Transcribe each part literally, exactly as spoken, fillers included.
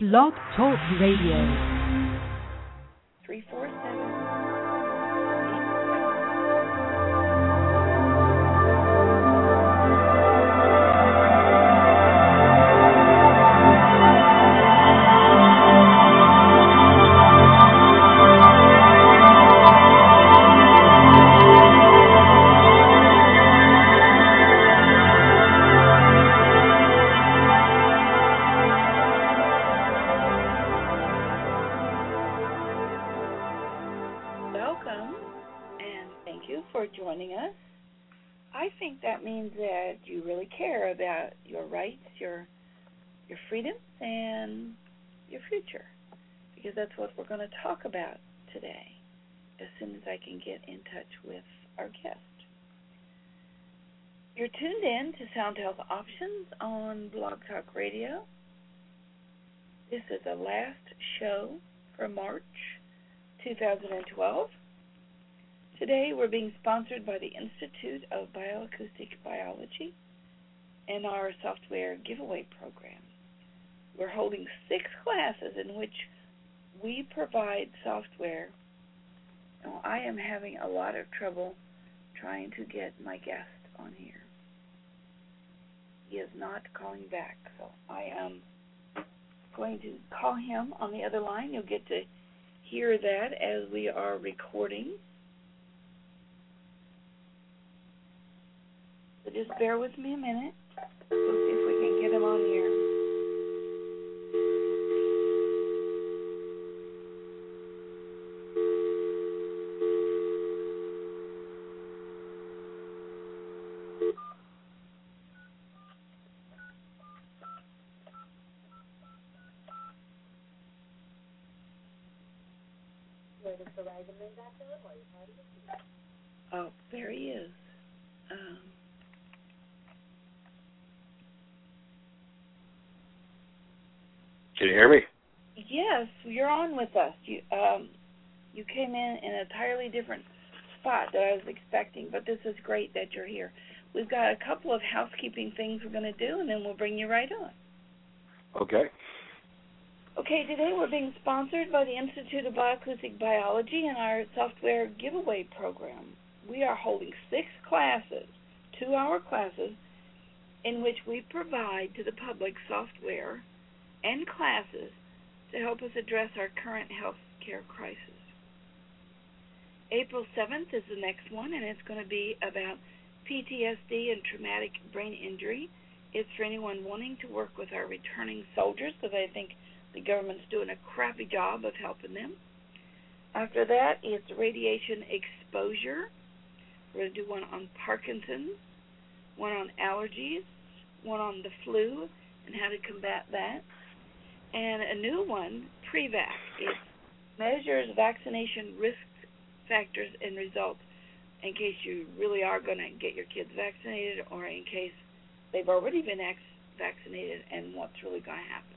Blog Talk Radio. three four seven that you really care about your rights, your your freedoms, and your future, because that's what we're going to talk about today as soon as I can get in touch with our guest. You're tuned in to Sound Health Options on Blog Talk Radio. This is the last show for March two thousand twelve. Today we're being sponsored by the Institute of Bioacoustic Biology and our software giveaway program. We're holding six classes in which we provide software. Now, I am having a lot of trouble trying to get my guest on here. He is not calling back, so I am going to call him on the other line. You'll get to hear that as we are recording. So just bear with me a minute. We'll see if we can get him on here. Oh, there he is. Um, Can you hear me? Yes, you're on with us. You um, you came in in an entirely different spot that I was expecting, but this is great that you're here. We've got a couple of housekeeping things we're going to do, and then we'll bring you right on. Okay. Okay, today we're being sponsored by the Institute of Bioacoustic Biology and our software giveaway program. We are holding six classes, two-hour classes, in which we provide to the public software and classes to help us address our current health care crisis. April seventh is the next one, and it's going to be about P T S D and traumatic brain injury. It's for anyone wanting to work with our returning soldiers, because I think the government's doing a crappy job of helping them. After that, it's radiation exposure. We're going to do one on Parkinson's, one on allergies, one on the flu and how to combat that, and a new one, Prevac. It measures vaccination risk factors and results in case you really are going to get your kids vaccinated, or in case they've already been ex- vaccinated and what's really going to happen.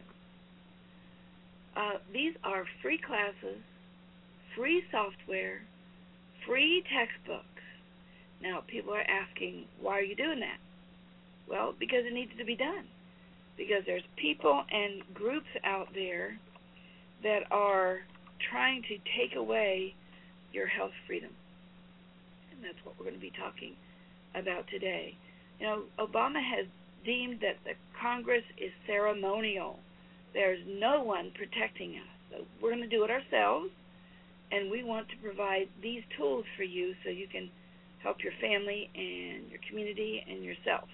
Uh, these are free classes, free software, free textbooks. Now, people are asking, why are you doing that? Well, because it needs to be done. Because there's people and groups out there that are trying to take away your health freedom. And that's what we're going to be talking about today. You know, Obama has deemed that the Congress is ceremonial. There's no one protecting us. So we're going to do it ourselves, and we want to provide these tools for you so you can help your family and your community and yourself.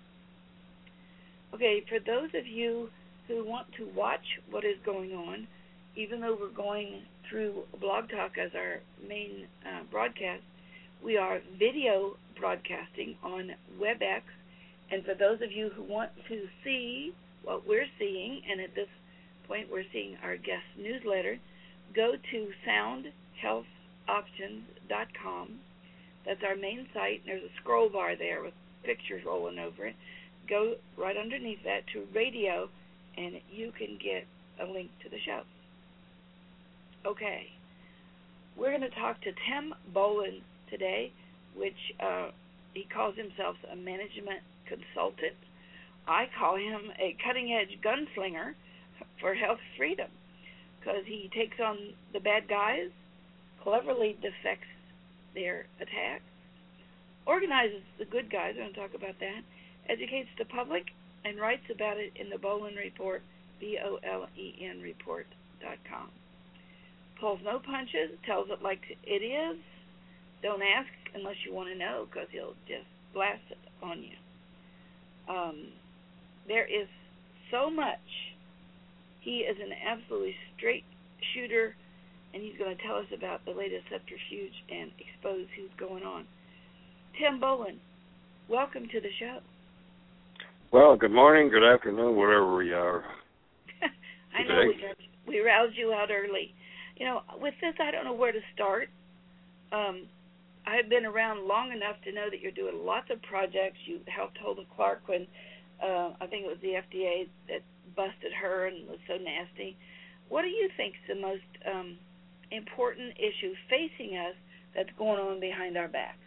Okay, for those of you who want to watch what is going on, even though we're going through Blog Talk as our main uh, broadcast, we are video broadcasting on WebEx. And for those of you who want to see what we're seeing, and at this point we're seeing our guest newsletter, go to sound health options dot com. That's our main site. There's a scroll bar there with pictures rolling over it. Go right underneath that to radio, and you can get a link to the show. Okay. We're going to talk to Tim Boland today, which uh, he calls himself a management consultant. I call him a cutting-edge gunslinger for health freedom, because he takes on the bad guys, cleverly defects their attacks, organizes the good guys, I want to talk about that, educates the public, and writes about it in the Bolen Report, B O L E N report dot com. Pulls no punches, tells it like it is. Don't ask unless you want to know, because he'll just blast it on you. Um, there is so much. He is an absolutely straight shooter, and he's going to tell us about the latest subterfuge and expose who's going on. Tim Bolen, welcome to the show. Well, good morning, good afternoon, wherever we are. I know we, got, we roused you out early. You know, with this, I don't know where to start. Um, I've been around long enough to know that you're doing lots of projects. You helped Hulda Clark when, uh, I think it was the F D A that busted her and was so nasty. What do you think is the most um, important issue facing us that's going on behind our backs?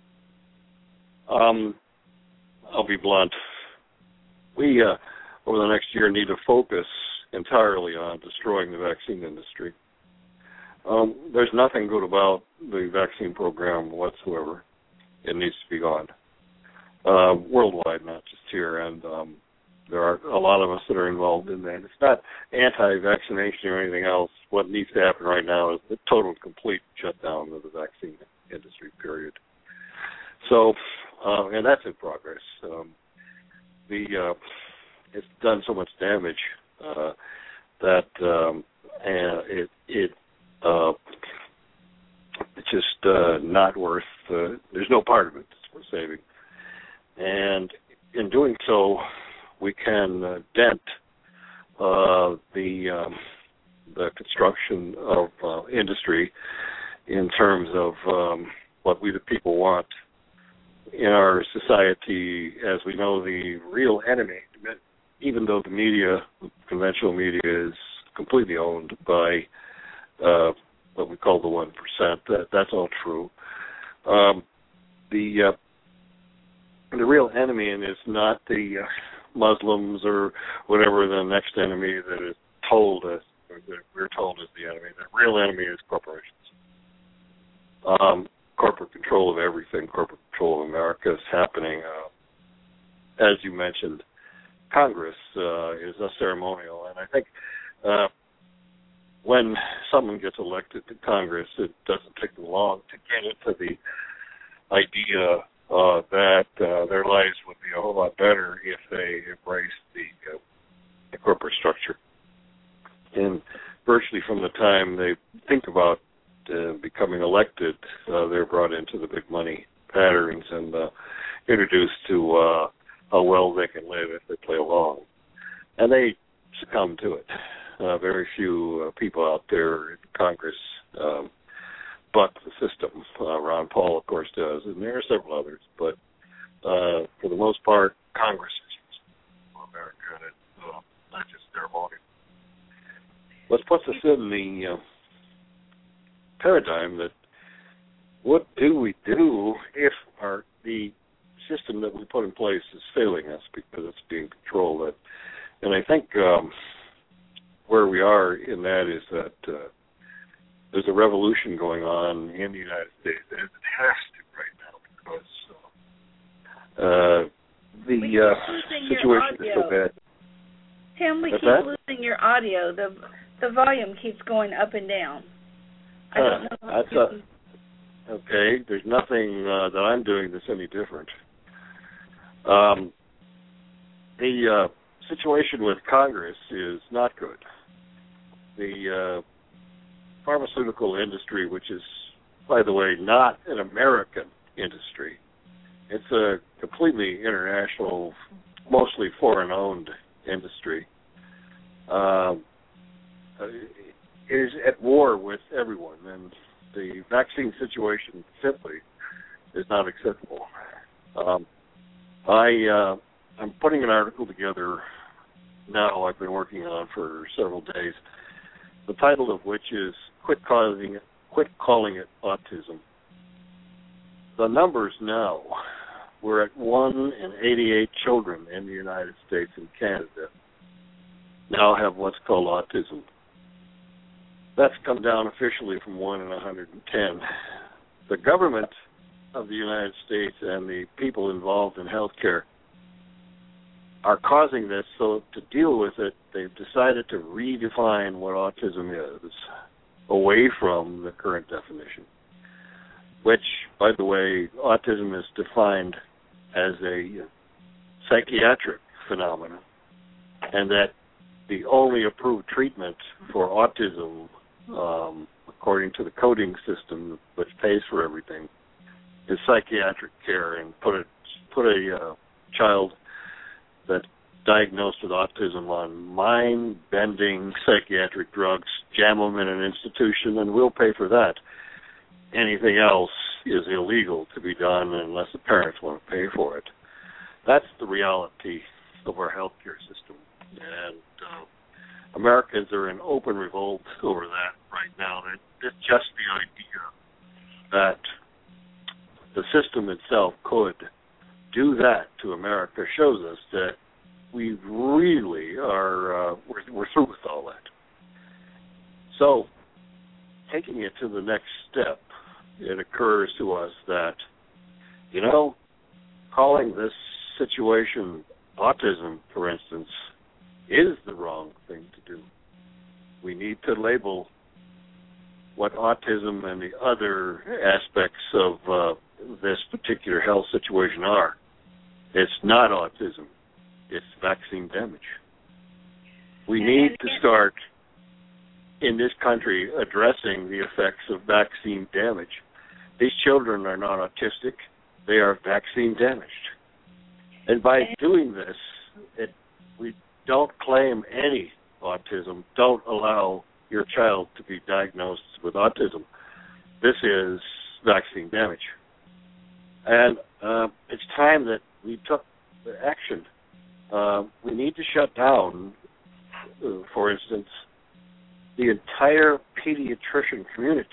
Um, I'll be blunt. We, uh, over the next year, need to focus entirely on destroying the vaccine industry. Um, there's nothing good about the vaccine program whatsoever. It needs to be gone. Uh, worldwide, not just here. And um, there are a lot of us that are involved in that. It's not anti-vaccination or anything else. What needs to happen right now is the total, complete shutdown of the vaccine industry, period. So, uh, and that's in progress. Um, the uh, it's done so much damage uh, that um, and it it uh, it's just uh, not worth. Uh, there's no part of it that's worth saving, and in doing so, we can uh, dent uh, the um, the construction of uh, industry in terms of um, what we the people want in our society. As we know, the real enemy, even though the media, conventional media, is completely owned by uh, what we call the one percent, that, that's all true. Um, the uh, the real enemy is not the uh, Muslims or whatever the next enemy that is told us, or that we're told is the enemy. The real enemy is corporations. Um, corporate control of everything, corporate control of America is happening. Uh, as you mentioned, Congress uh, is a ceremonial, and I think uh, when someone gets elected to Congress, it doesn't take them long to get into the idea uh, that uh, their lives would be a whole lot better if they embraced the, uh, the corporate structure. And virtually from the time they think about uh, becoming elected, uh, they're brought into the big money patterns and uh, introduced to uh, how well they can live if they play along. And they succumb to it. Uh, very few uh, people out there in Congress um, buck the system. Uh, Ron Paul, of course, does, and there are several others. But uh, for the most part, Congress is America, and it's uh, not just ceremonial. What puts us in the uh, paradigm that what do we do if our the system that we put in place is failing us because it's being controlled? And I think um, where we are in that is that uh, there's a revolution going on in the United States, and it has to right now because uh, uh, the uh, situation is so bad. Tim, we What's keep that? losing your audio. The the volume keeps going up and down. I Uh, don't know. that's a, okay, there's nothing uh, that I'm doing that's any different. Um, the uh, situation with Congress is not good. The uh, pharmaceutical industry, which is, by the way, not an American industry, it's a completely international, mostly foreign-owned industry, uh, is at war with everyone, and the vaccine situation simply is not acceptable. Um, I, uh, I'm putting an article together now I've been working on for several days, the title of which is Quit Causing It, Quit Calling It Autism. The numbers now, we're at one in eighty-eight children in the United States and Canada now have what's called autism. That's come down officially from one in one hundred ten. The government of the United States and the people involved in healthcare are causing this, so to deal with it, they've decided to redefine what autism is away from the current definition, which, by the way, autism is defined as a psychiatric phenomenon, and that the only approved treatment for autism, um, according to the coding system which pays for everything, is psychiatric care, and put a, put a uh, child that's diagnosed with autism on mind-bending psychiatric drugs, jam them in an institution, and we'll pay for that. Anything else is illegal to be done unless the parents want to pay for it. That's the reality of our healthcare system. And uh, Americans are in open revolt over that right now. It's just the idea that the system itself could do that to America shows us that we really are, uh, we're, we're through with all that. So, taking it to the next step, it occurs to us that, you know, calling this situation autism, for instance, is the wrong thing to do. We need to label what autism and the other aspects of uh, this particular health situation are. It's not autism. It's vaccine damage. We need to start, in this country, addressing the effects of vaccine damage. These children are not autistic. They are vaccine damaged. And by doing this, it, we don't claim any autism. Don't allow your child to be diagnosed with autism. This is vaccine damage. And uh, it's time that we took action. Uh, we need to shut down, uh, for instance, the entire pediatrician community.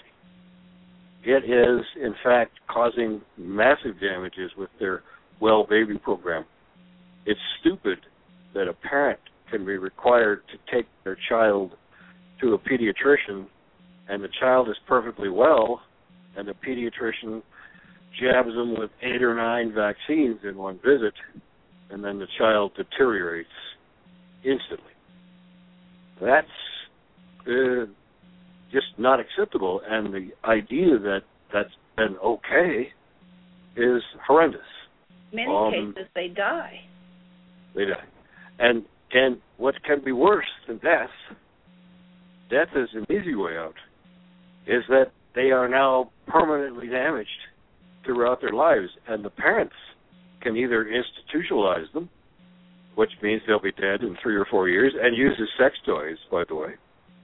It is, in fact, causing massive damages with their Well Baby program. It's stupid that a parent can be required to take their child to a pediatrician and the child is perfectly well and the pediatrician jabs them with eight or nine vaccines in one visit, and then the child deteriorates instantly. That's uh, just not acceptable, and the idea that that's been okay is horrendous. Many um, cases, they die. They die. And, and what can be worse than death, death is an easy way out, is that they are now permanently damaged throughout their lives, and the parents can either institutionalize them, which means they'll be dead in three or four years, and use as sex toys, by the way,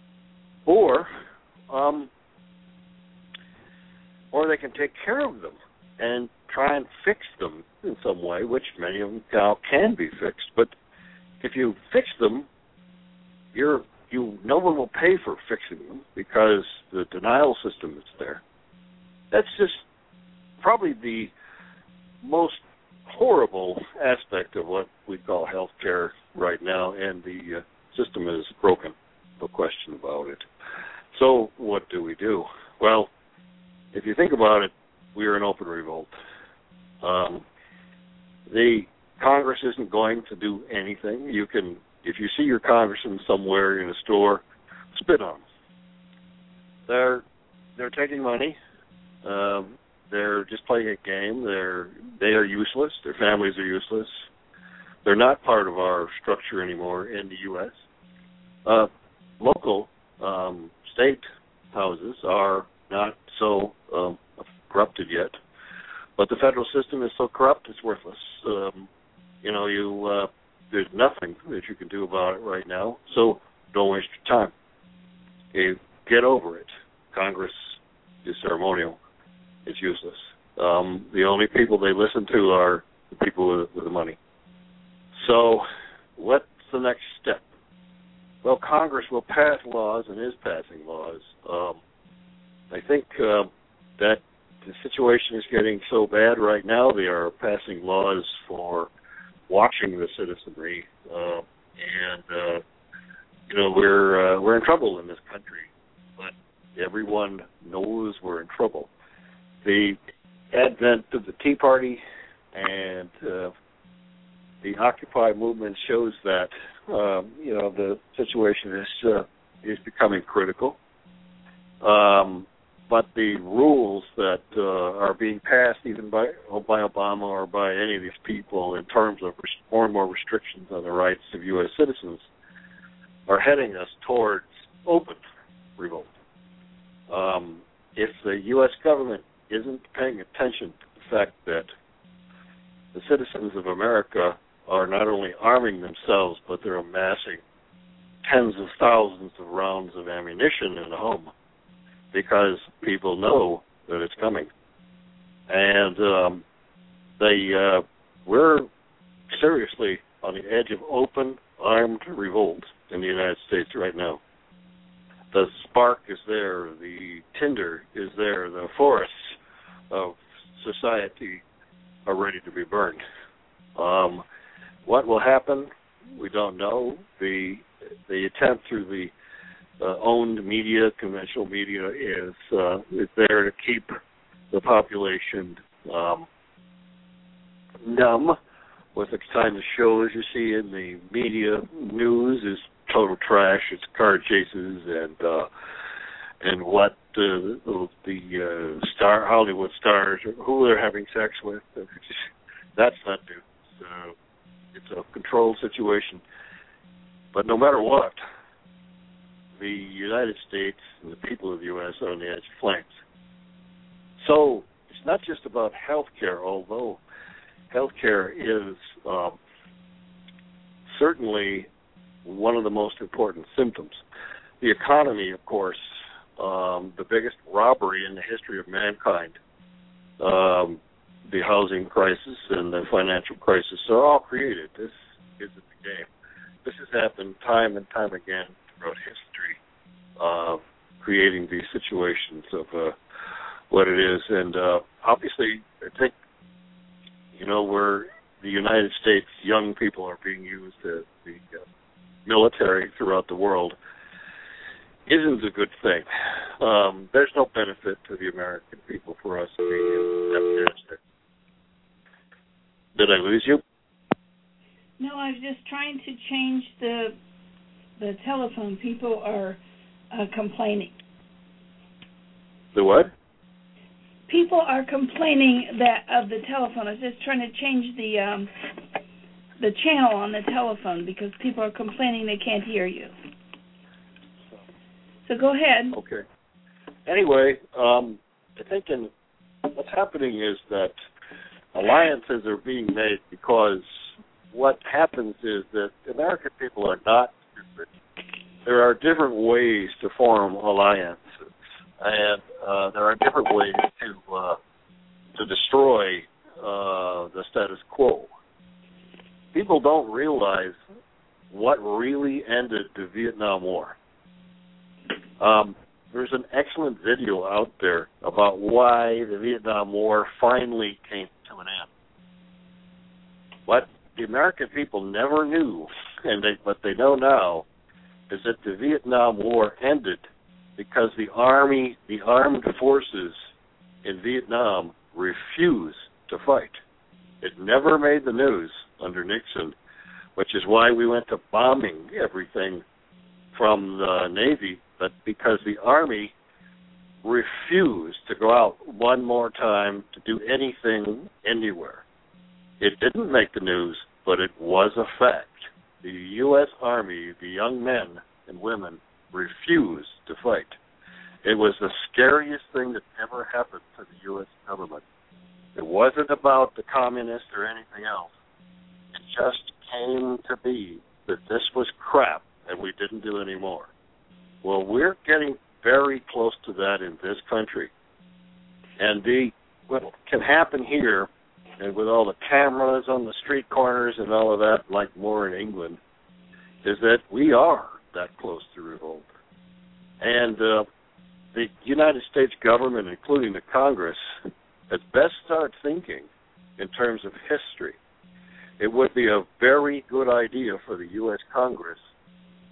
or um, or they can take care of them and try and fix them in some way, which many of them now can be fixed. But if you fix them, you're you no one will pay for fixing them because the denial system is there. That's just probably the most horrible aspect of what we call healthcare right now, and the uh, system is broken, no question about it. So what do we do? Well, if you think about it, we are in open revolt. Um, the Congress isn't going to do anything. You can, if you see your congressman somewhere in a store, spit on them. They're they're taking money. Um, they're just playing a game. They're they are useless. Their families are useless. They're not part of our structure anymore in the U S Uh, local um, state houses are not so um, corrupted yet, but the federal system is so corrupt it's worthless. Um, you know, you uh, there's nothing that you can do about it right now. So don't waste your time. Okay, get over it. Congress is ceremonial. It's useless. Um, the only people they listen to are the people with, with the money. So what's the next step? Well, Congress will pass laws and is passing laws. Um, I think uh, that the situation is getting so bad right now, they are passing laws for watching the citizenry uh, and uh, you know, we're uh, we're in trouble in this country, but everyone knows we're in trouble. The advent of the Tea Party and uh, the Occupy movement shows that um, you know the situation is uh, is becoming critical. Um, but the rules that uh, are being passed, even by by Obama or by any of these people, in terms of more and more restrictions on the rights of U S citizens, are heading us towards open revolt. Um, if the U S government isn't paying attention to the fact that the citizens of America are not only arming themselves, but they're amassing tens of thousands of rounds of ammunition in the home because people know that it's coming. And um, they uh, we're seriously on the edge of open armed revolt in the United States right now. The spark is there, the tinder is there, the forests of society are ready to be burned. Um, what will happen? We don't know. The the attempt through the uh, owned media, conventional media, is uh, is there to keep the population um, numb with the kind of shows you see in the media. News is total trash. It's car chases and uh, and what uh, the, the uh, star Hollywood stars, who they're having sex with. That's not news. Uh, it's a controlled situation. But no matter what, the United States and the people of the U S are on the edge of flames. So it's not just about health care, although health care is um, certainly one of the most important symptoms. The economy, of course, um, the biggest robbery in the history of mankind, um, the housing crisis and the financial crisis are all created. This isn't the game. This has happened time and time again throughout history, uh, creating these situations of uh, what it is. And uh, obviously, I think, you know, where the United States young people are being used as the uh, military throughout the world isn't a good thing. Um, there's no benefit to the American people for us being in Afghanistan. Did I lose you? No, I was just trying to change the the telephone. People are uh, complaining. The what? People are complaining that of the telephone. I was just trying to change the um, the channel on the telephone because people are complaining they can't hear you. So go ahead. Okay. Anyway, um, I think in, what's happening is that alliances are being made because what happens is that American people are not stupid. There are different ways to form alliances, and uh, there are different ways to uh, to destroy uh, the status quo. People don't realize what really ended the Vietnam War. Um, there's an excellent video out there about why the Vietnam War finally came to an end. What the American people never knew, and they, what they know now, is that the Vietnam War ended because the army, the armed forces in Vietnam refused to fight. It never made the news under Nixon, which is why we went to bombing everything from the Navy, but because the Army refused to go out one more time to do anything anywhere. It didn't make the news, but it was a fact. The U S Army, the young men and women, refused to fight. It was the scariest thing that ever happened to the U S government. It wasn't about the communists or anything else. It just came to be that this was crap and we didn't do any more. Well, we're getting very close to that in this country. And the what can happen here, and with all the cameras on the street corners and all of that, like more in England, is that we are that close to revolt. And uh, the United States government, including the Congress, had best start thinking in terms of history. It would be a very good idea for the U S Congress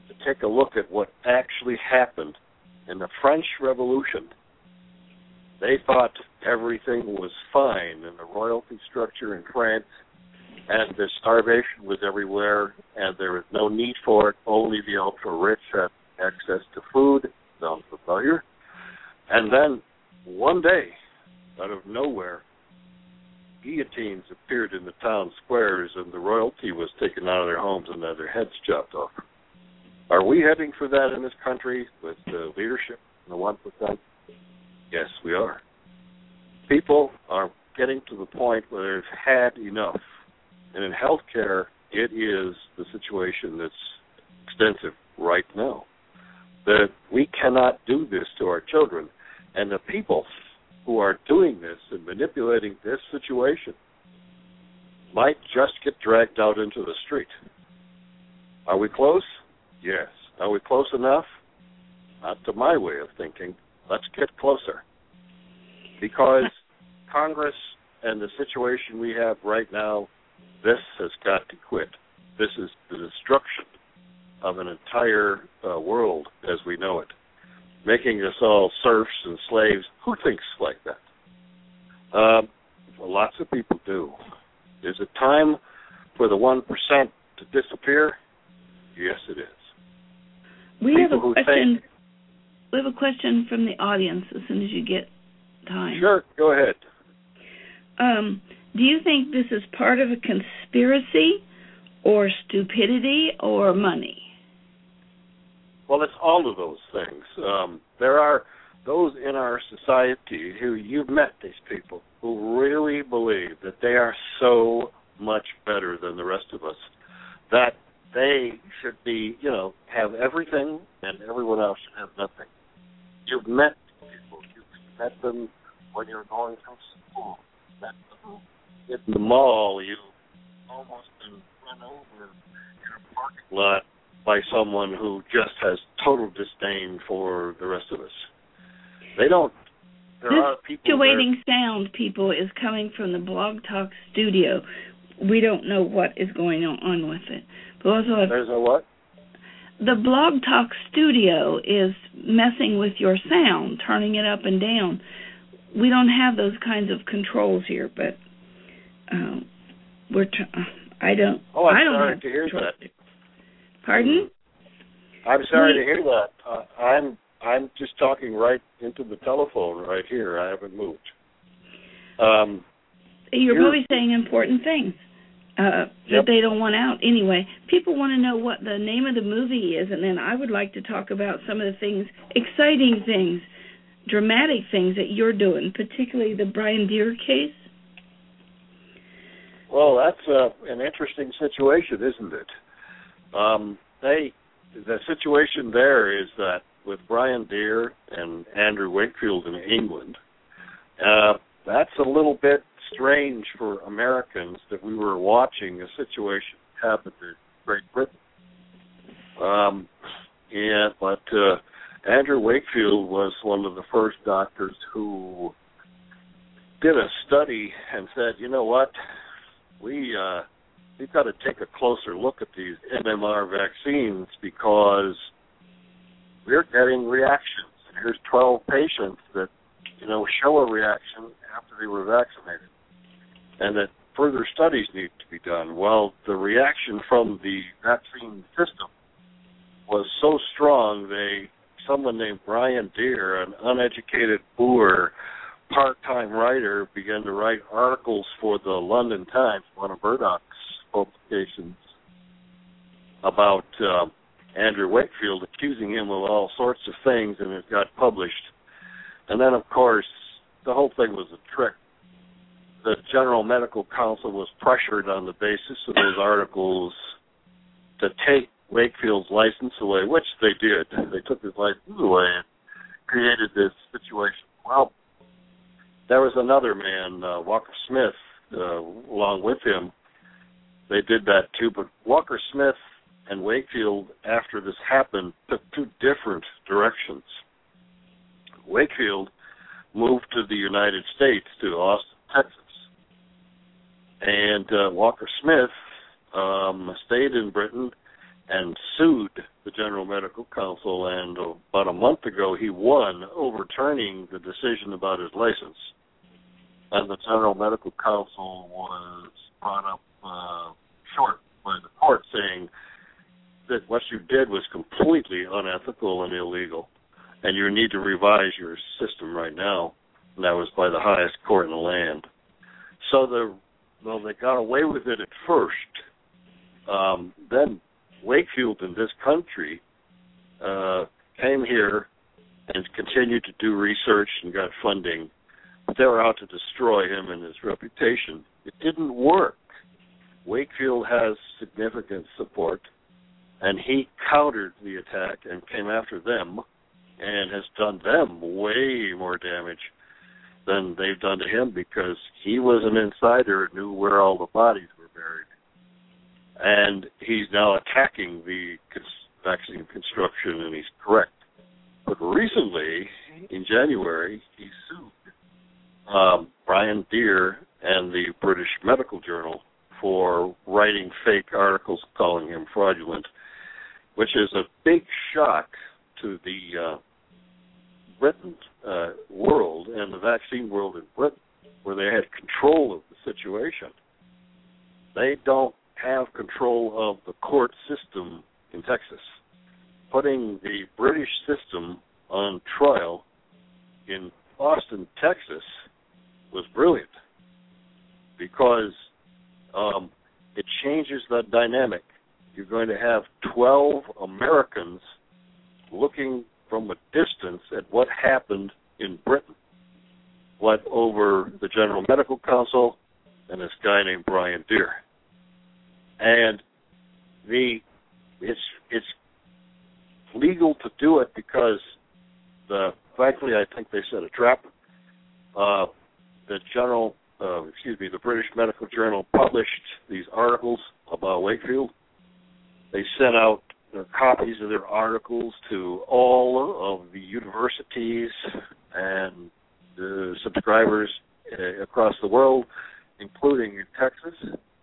to take a look at what actually happened in the French Revolution. They thought everything was fine in the royalty structure in France, and the starvation was everywhere, and there was no need for it. Only the ultra-rich had access to food. Sounds familiar. And then, one day, out of nowhere, guillotines appeared in the town squares, and the royalty was taken out of their homes and had their heads chopped off. Are we heading for that in this country with the leadership and the one percent? Yes, we are. People are getting to the point where they've had enough. And in healthcare, it is the situation that's extensive right now. That we cannot do this to our children. And the people who are doing this and manipulating this situation might just get dragged out into the street. Are we close? Yes. Are we close enough? Not to my way of thinking. Let's get closer. Because Congress and the situation we have right now, this has got to quit. This is the destruction of an entire uh, world as we know it, making us all serfs and slaves. Who thinks like that? Um, well, lots of people do. Is it time for the one percent to disappear? Yes, it is. We people have a question. Think, we have a question from the audience as soon as you get time. Sure, go ahead. Um, do you think this is part of a conspiracy or stupidity or money? Well, it's all of those things. Um, there are those in our society who, you've met these people, who really believe that they are so much better than the rest of us, that they should be, you know, have everything and everyone else should have nothing. You've met people. You've met them when you're going through school. You've met them in the mall. You've almost been run over in a parking lot by someone who just has total disdain for the rest of us. They don't. There this are people. Fluctuating sound, people, is coming from the Blog Talk studio. We don't know what is going on with it. But also, if there's a what? The Blog Talk studio is messing with your sound, turning it up and down. We don't have those kinds of controls here, but um, we're. T- I don't. Oh, I'm I don't sorry have to hear control. that. Pardon? I'm sorry we, to hear that. Uh, I'm I'm just talking right into the telephone right here. I haven't moved. Um, you're, you're probably saying important things uh, yep. that they don't want out. Anyway, people want to know what the name of the movie is, and then I would like to talk about some of the things, exciting things, dramatic things that you're doing, particularly the Brian Deer case. Well, that's uh, an interesting situation, isn't it? Um, they, the situation there is that with Brian Deer and Andrew Wakefield in England, uh, that's a little bit strange for Americans that we were watching a situation happen in Great Britain. Um, and, but uh, Andrew Wakefield was one of the first doctors who did a study and said, you know what, we... Uh, We've got to take a closer look at these M M R vaccines because we're getting reactions. Here's twelve patients that, you know, show a reaction after they were vaccinated, and that further studies need to be done. Well, the reaction from the vaccine system was so strong, they someone named Brian Deer, an uneducated, poor, part-time writer, began to write articles for the London Times, one of Murdoch's publications, about uh, Andrew Wakefield, accusing him of all sorts of things, and it got published. And then, of course, the whole thing was a trick. The General Medical Council was pressured on the basis of those articles to take Wakefield's license away, which they did. They took his license away and created this situation. Well, there was another man, uh, Walker Smith, uh, along with him. They did that too, but Walker Smith and Wakefield, after this happened, took two different directions. Wakefield moved to the United States, to Austin, Texas, and uh, Walker Smith um, stayed in Britain and sued the General Medical Council, and about a month ago he won, overturning the decision about his license. And the General Medical Council was brought up uh, short by the court, saying that what you did was completely unethical and illegal, and you need to revise your system right now. And that was by the highest court in the land. So the well, they got away with it at first. Um, then Wakefield in this country uh, came here and continued to do research and got funding. But they were out to destroy him and his reputation. It didn't work. Wakefield has significant support, and he countered the attack and came after them and has done them way more damage than they've done to him, because he was an insider and knew where all the bodies were buried. And he's now attacking the vaccine construction, and he's correct. But recently, in January, he sued um, Brian Deer and the British Medical Journal for writing fake articles calling him fraudulent, which is a big shock to the uh, Britain uh, world and the vaccine world in Britain, where they had control of the situation. They don't have control of the court system in Texas. Putting the British system on trial in Austin, Texas, was brilliant, because um, it changes the dynamic. You're going to have twelve Americans looking from a distance at what happened in Britain, what over the General Medical Council and this guy named Brian Deer. And the it's it's legal to do it because the frankly I think they set a trap. Uh, the general uh, excuse me the British Medical Journal published these articles about Wakefield. They sent out uh, copies of their articles to all of the universities and the subscribers uh, across the world, including in Texas.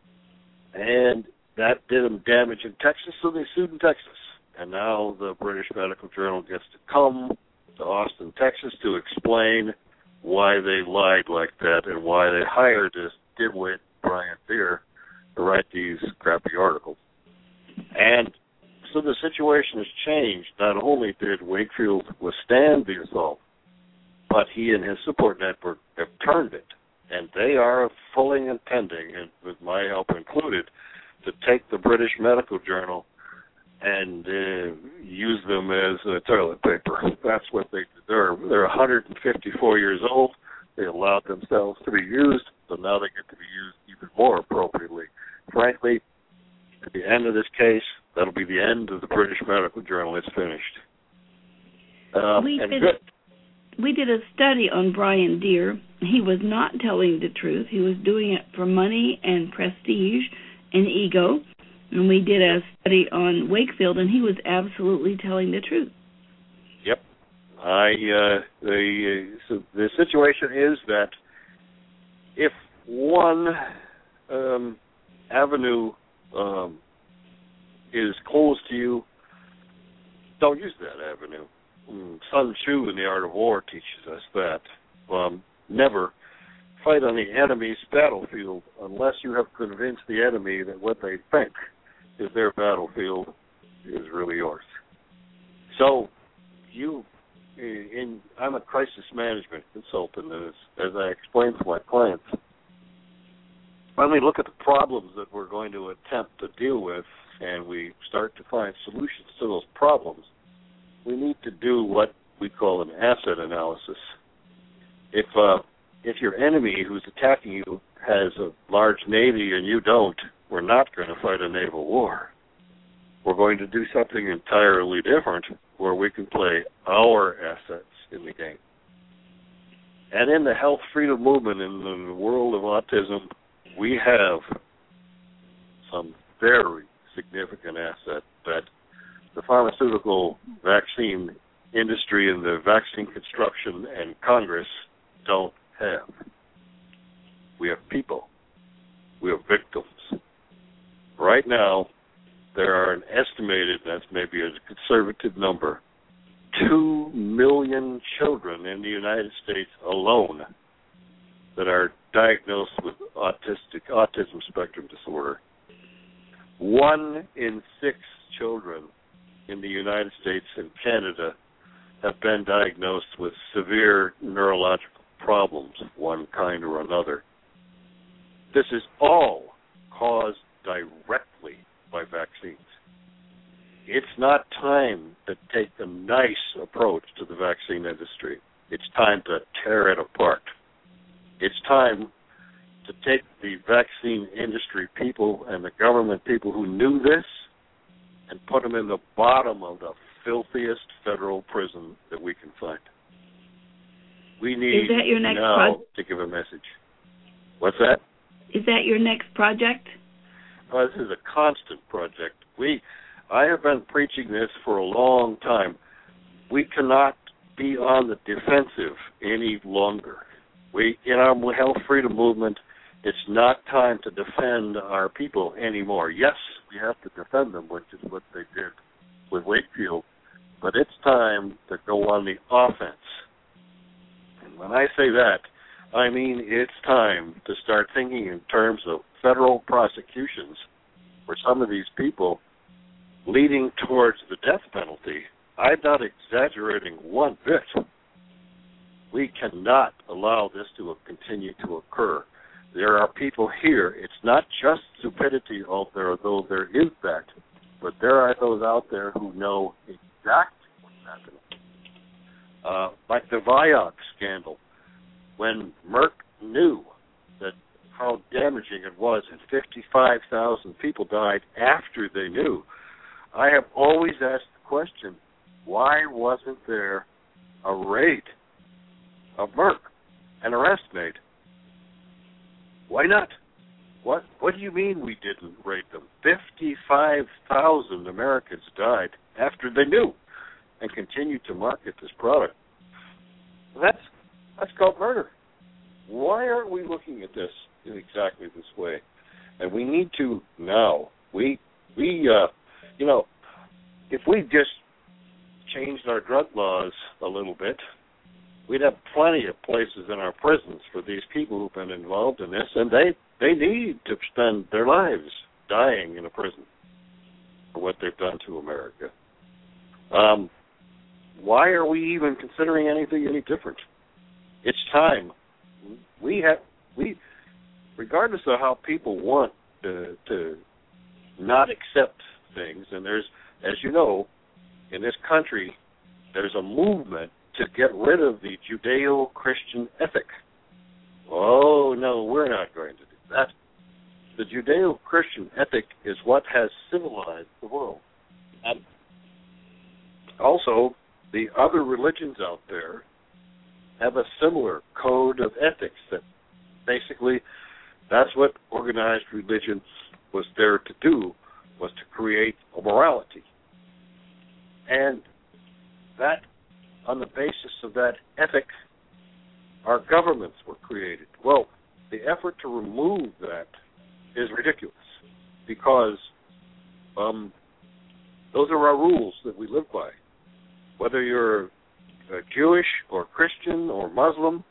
And that did them damage in Texas, so they sued in Texas. And now the British Medical Journal gets to come to Austin, Texas, to explain why they lied like that and why they hired this dimwit, Brian Deer, to write these crappy articles. And so the situation has changed. Not only did Wakefield withstand the assault, but he and his support network have turned it. And they are fully intending, and with my help included, to take the British Medical Journal and uh, use them as uh, toilet paper. That's what they deserve. They're one hundred fifty-four years old. They allowed themselves to be used, so now they get to be used even more appropriately. Frankly, at the end of this case, that'll be the end of the British Medical Journal. It's finished. Um, we, and did, good. we did a study on Brian Deer. He was not telling the truth. He was doing it for money and prestige and ego. And we did a study on Wakefield, and he was absolutely telling the truth. Yep. I uh, the uh, so the situation is that if one um, avenue um, is closed to you, don't use that avenue. Sun Tzu in The Art of War teaches us that. Um, never fight on the enemy's battlefield unless you have convinced the enemy that what they think is their battlefield is really yours. So you, in, I'm a crisis management consultant, and as, as I explain to my clients, when we look at the problems that we're going to attempt to deal with and we start to find solutions to those problems, we need to do what we call an asset analysis. If uh, if your enemy who's attacking you has a large navy and you don't, we're not going to fight a naval war. We're going to do something entirely different where we can play our assets in the game. And in the health freedom movement in the world of autism, we have some very significant asset that the pharmaceutical vaccine industry and the vaccine construction and Congress don't have. We have people. We have victims. Right now, there are an estimated, that's maybe a conservative number, two million children in the United States alone that are diagnosed with autistic autism spectrum disorder. One in six children in the United States and Canada have been diagnosed with severe neurological problems of one kind or another. This is all caused directly by vaccines. It's not time to take a nice approach to the vaccine industry. It's time to tear it apart. It's time to take the vaccine industry people and the government people who knew this and put them in the bottom of the filthiest federal prison that we can find. We need Is that your next now pro- to give a message. What's that? Is that your next project? Well, this is a constant project. We, I have been preaching this for a long time. We cannot be on the defensive any longer. We, in our health freedom movement, it's not time to defend our people anymore. Yes, we have to defend them, which is what they did with Wakefield, but it's time to go on the offense. And when I say that, I mean it's time to start thinking in terms of federal prosecutions for some of these people leading towards the death penalty. I'm not exaggerating one bit. We cannot allow this to continue to occur. There are people here. It's not just stupidity out there, though there is that, but there are those out there who know exactly what's happening. Uh, like the Vioxx scandal, when Merck knew that how damaging it was and fifty-five thousand people died after they knew, I have always asked the question, why wasn't there a raid of Merck, an arrest made? Why not? What What do you mean we didn't raid them? fifty-five thousand Americans died after they knew and continued to market this product. That's that's called murder. Why aren't we looking at this in exactly this way? And we need to now. We we uh, you know, if we just changed our drug laws a little bit, we'd have plenty of places in our prisons for these people who've been involved in this, and they, they need to spend their lives dying in a prison for what they've done to America. Um, why are we even considering anything any different? It's time. We have we, regardless of how people want to, to not accept things, and there's, as you know, in this country, there's a movement to get rid of the Judeo-Christian ethic. Oh, no, we're not going to do that. The Judeo-Christian ethic is what has civilized the world. And also, the other religions out there have a similar code of ethics that basically that's what organized religion was there to do, was to create a morality. And that, on the basis of that ethic, our governments were created. Well, the effort to remove that is ridiculous because um, those are our rules that we live by. Whether you're uh, Jewish or Christian or Muslim,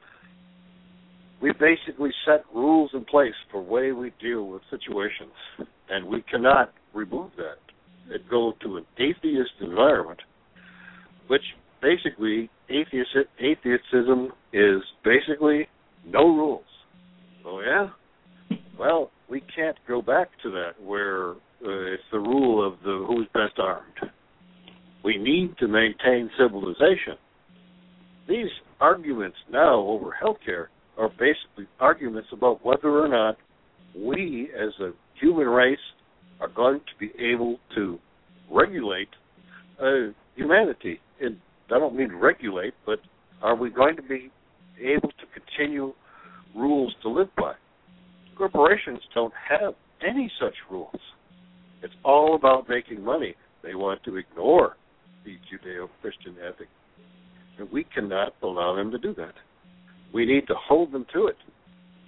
we basically set rules in place for the way we deal with situations, and we cannot remove that and go to an atheist environment, which basically atheist, atheism is basically no rules. Oh, yeah? Well, we can't go back to that where uh, it's the rule of the who's best armed. We need to maintain civilization. These arguments now over healthcare are basically arguments about whether or not we as a human race are going to be able to regulate uh, humanity. And I don't mean regulate, but are we going to be able to continue rules to live by? Corporations don't have any such rules. It's all about making money. They want to ignore the Judeo-Christian ethic. And we cannot allow them to do that. We need to hold them to it.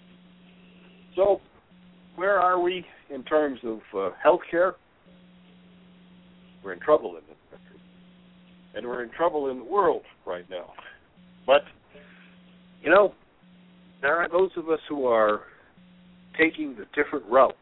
So, where are we in terms of uh, health care? we're in trouble in this country. And we're in trouble in the world right now. But, you know, there are those of us who are taking the different route.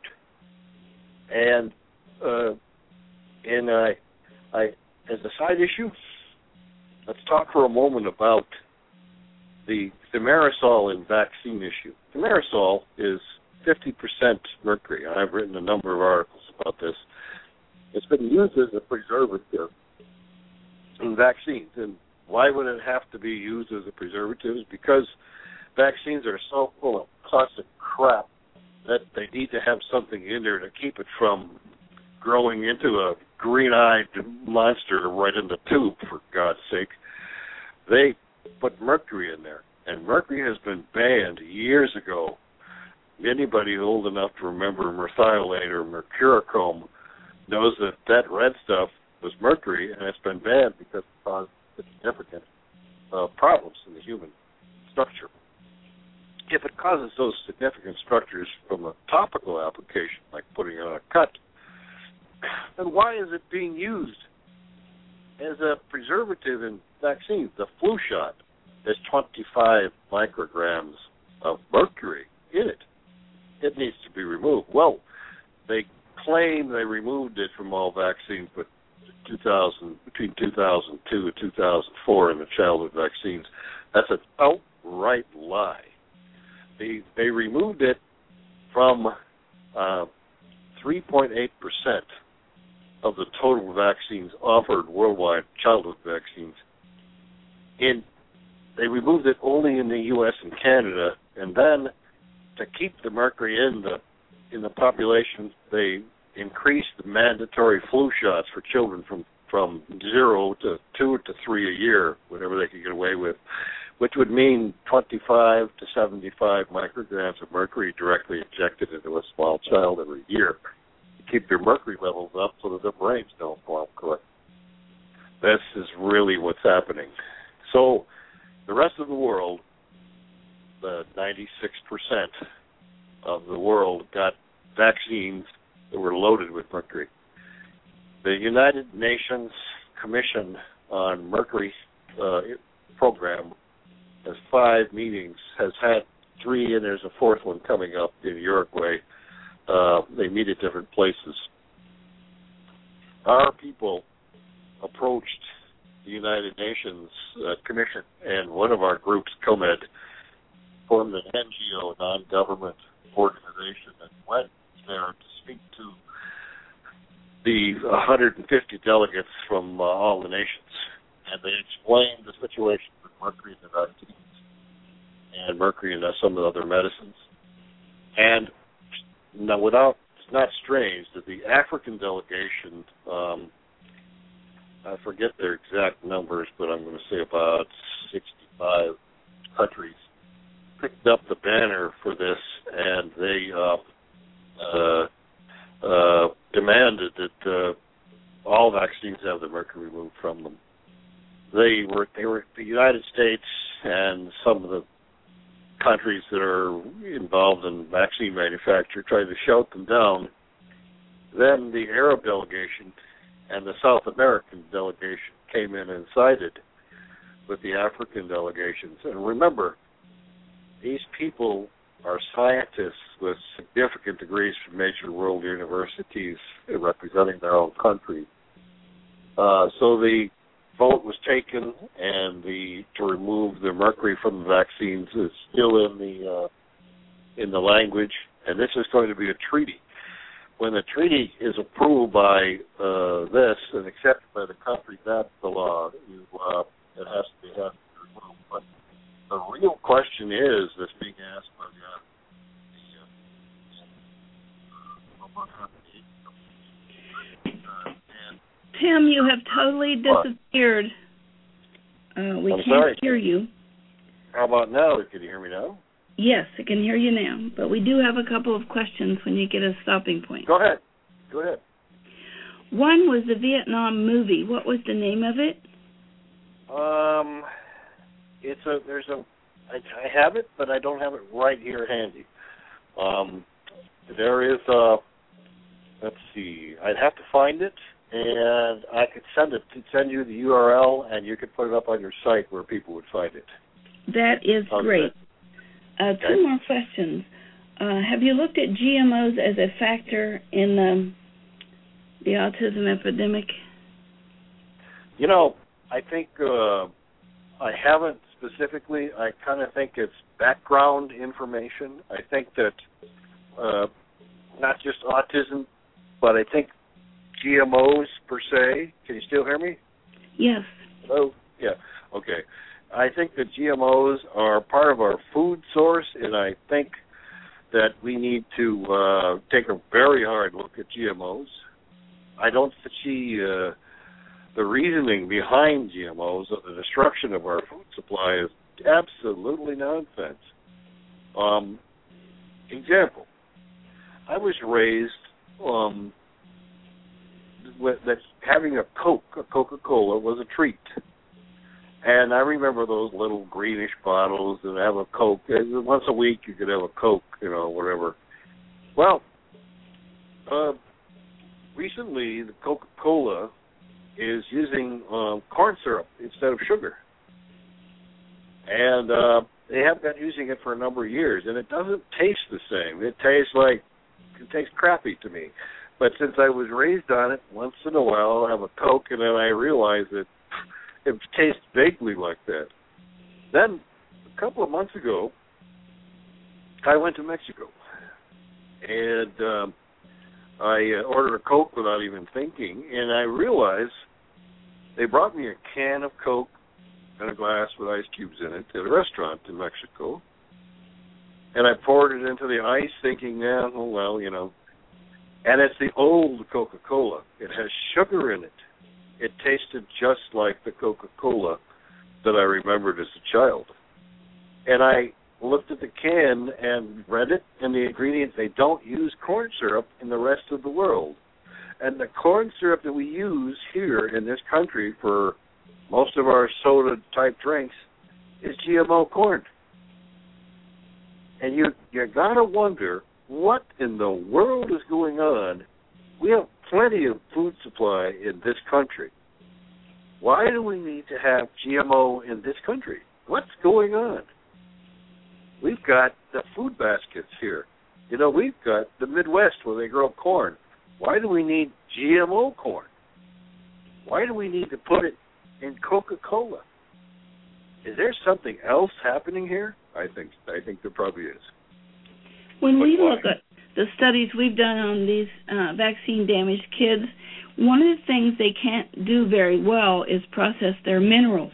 And, uh, and I, I, as a side issue, let's talk for a moment about the thimerosal and vaccine issue. Thimerosal is fifty percent mercury. I've written a number of articles about this. It's been used as a preservative in vaccines. And why would it have to be used as a preservative? It's because vaccines are so full of toxic crap that they need to have something in there to keep it from growing into a green-eyed monster right in the tube, for God's sake. They put mercury in there, and mercury has been banned years ago. Anybody old enough to remember merthiolate or mercurochrome knows that that red stuff was mercury, and it's been banned because it caused significant uh, problems in the human structure. If it causes those significant structures from a topical application, like putting it on a cut, then why is it being used as a preservative in vaccines? The flu shot has twenty-five micrograms of mercury in it. It needs to be removed. Well, they claim they removed it from all vaccines, but two thousand, between two thousand two and two thousand four in the childhood vaccines, that's an outright lie. They, they removed it from uh, three point eight percent of the total vaccines offered worldwide, childhood vaccines. In, they removed it only in the U S and Canada, and then to keep the mercury in the in the population, they increased the mandatory flu shots for children from, from zero to two to three a year, whatever they could get away with, which would mean twenty-five to seventy-five micrograms of mercury directly injected into a small child every year to keep their mercury levels up so that their brains don't form correctly. This is really what's happening. So the rest of the world, the ninety-six percent of the world got vaccines that were loaded with mercury. The United Nations Commission on Mercury uh, program has five meetings, has had three, and there's a fourth one coming up in Uruguay. Uh, they meet at different places. Our people approached the United Nations uh, Commission, and one of our groups, COMED, formed an N G O, non-government organization, and went there to speak to the one hundred fifty delegates from uh, all the nations. And they explained the situation with mercury in the vaccines and mercury in uh, some of the other medicines. And now, without, it's not strange that the African delegation, um, I forget their exact numbers, but I'm going to say about sixty-five countries, picked up the banner for this, and they uh, uh, uh, demanded that uh, all vaccines have the mercury removed from them. They were, they were the United States and some of the countries that are involved in vaccine manufacture tried to shout them down. Then the Arab delegation and the South American delegation came in and sided with the African delegations. And remember, these people are scientists with significant degrees from major world universities representing their own country. Uh, so the vote was taken, and the to remove the mercury from the vaccines is still in the uh, in the language, and this is going to be a treaty. When the treaty is approved by uh, this and accepted by the country, that's the law. You, uh, it has to be has to be removed. But the real question is that's being asked by the, uh, the uh, and Tim, you have totally disappeared. Uh, we I'm can't sorry. hear you. How about now? Can you hear me now? Yes, I can hear you now. But we do have a couple of questions when you get a stopping point. Go ahead. Go ahead. One was the Vietnam movie. What was the name of it? Um, it's a there's a I, I have it, but I don't have it right here handy. Um, there is a let's see. I'd have to find it. and I could send it, send you the U R L, and you could put it up on your site where people would find it. That is How's great. That? Uh, Okay. Two more questions. Uh, have you looked at G M Os as a factor in the, the autism epidemic? You know, I think uh, I haven't specifically. I kind of think it's background information. I think that uh, not just autism, but I think G M Os per se. Can you still hear me? Yes. Hello? Yeah. Okay. I think that G M Os are part of our food source, and I think that we need to uh, take a very hard look at G M Os. I don't see uh, the reasoning behind G M Os of the destruction of our food supply is absolutely nonsense. Um, example, I was raised um, with that having a Coke, a Coca-Cola, was a treat. And I remember those little greenish bottles and have a Coke. Once a week you could have a Coke, you know, whatever. Well, uh, recently the Coca-Cola is using um, corn syrup instead of sugar. And uh, they have been using it for a number of years, and it doesn't taste the same. It tastes like, it tastes crappy to me. But since I was raised on it, once in a while I'll have a Coke, and then I realize that it tastes vaguely like that. Then, a couple of months ago, I went to Mexico, and um, I uh, ordered a Coke without even thinking, and I realized they brought me a can of Coke and a glass with ice cubes in it at a restaurant in Mexico, and I poured it into the ice thinking, yeah, oh, well, you know, and it's the old Coca-Cola. It has sugar in it. It tasted just like the Coca-Cola that I remembered as a child. And I looked at the can and read it, and the ingredients, they don't use corn syrup in the rest of the world. And the corn syrup that we use here in this country for most of our soda-type drinks is G M O corn. And you you got to wonder, what in the world is going on? We have plenty of food supply in this country. Why do we need to have G M O in this country? What's going on? We've got the food baskets here. You know, we've got the Midwest where they grow corn. Why do we need G M O corn? Why do we need to put it in Coca-Cola? Is there something else happening here? I think I think there probably is. When But we why? look at the studies we've done on these uh, vaccine-damaged kids, one of the things they can't do very well is process their minerals.